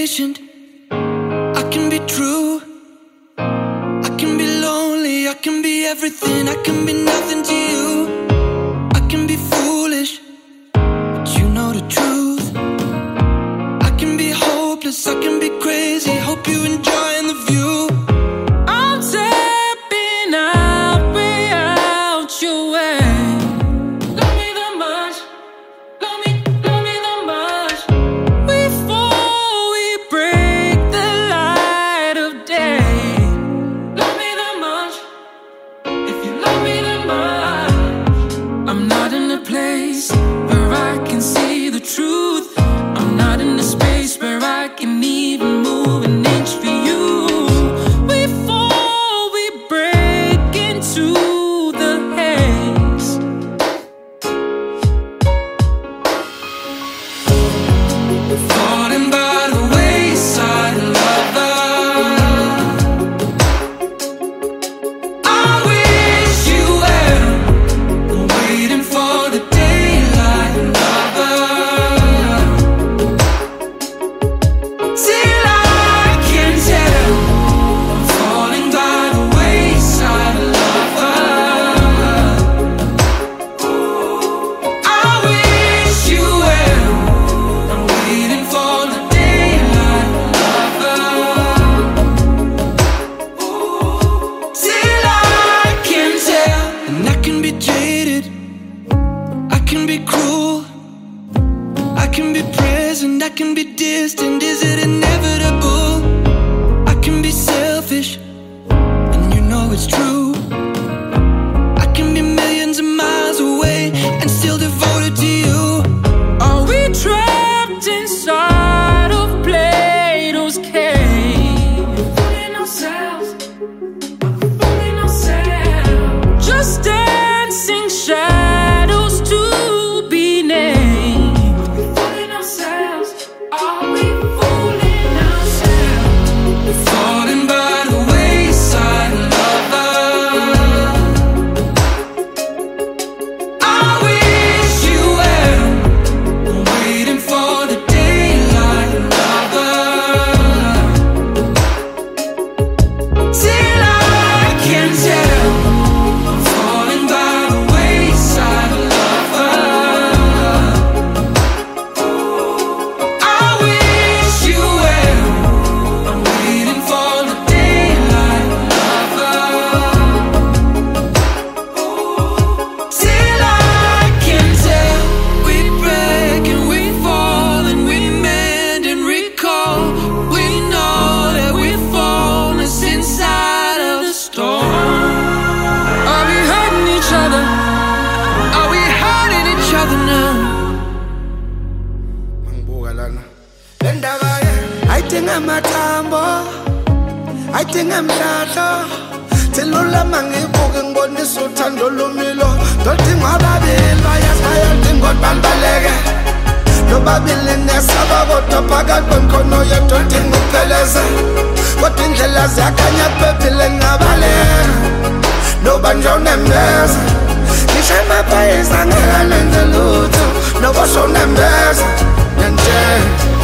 patient, I can be true, I can be lonely, I can be everything, I can be nothing to you. I can be foolish, but you know the truth. I can be hopeless, I can be crazy, hope you enjoying the view. I'm tapping out way out your way. Love me that much, love me that much. Before we break the light of day. Love me that much, if you love me that much. I'm not in a place where I can see the truth. I'm not in a space where I can even move an inch for you. Before we break into the haze. Falling by the wayside, lover. I wish you well, waiting for the daylight, lover. Till I can tell, I'm falling by the wayside, lover. I wish you well, I'm waiting for the daylight, lover. Till I can tell. And I can be jaded, I can be cruel, I can be present, I can be distant. Is it inevitable? I can be selfish, and you know it's true. I can be millions of miles away and still devoted to you. Are we trapped inside of Plato's cave? Fooling ourselves, fooling ourselves. Just dancing shadows to be named. Fooling ourselves, are we fooling ourselves? Falling by the wayside, lover. I wish you well, I'm waiting for the daylight, lover. Till I can tell, I'm falling by the wayside, lover. I wish you well, I'm waiting for the daylight, lover. Till I can tell, we break and we fall and we mend and recall. We know that we're falling inside of the storm. Are we hurting each other? Are we hurting each other now? Ngibuka lana le ndaba ye ayidinga amathambo ayidinga emhlahlo thilula mangibuke ngibonisa uthando lumilo ndodinga ababili bayadinga ukubaluleke nobabili nesaba kodwa phakathi kwemkhono yethu odinga ukupheleza kodwa indlela ziyakhanya phephile ngabaleka nobanje unembeza ngisho emapayisa ngeke lenze lutho nobosho unembeza nje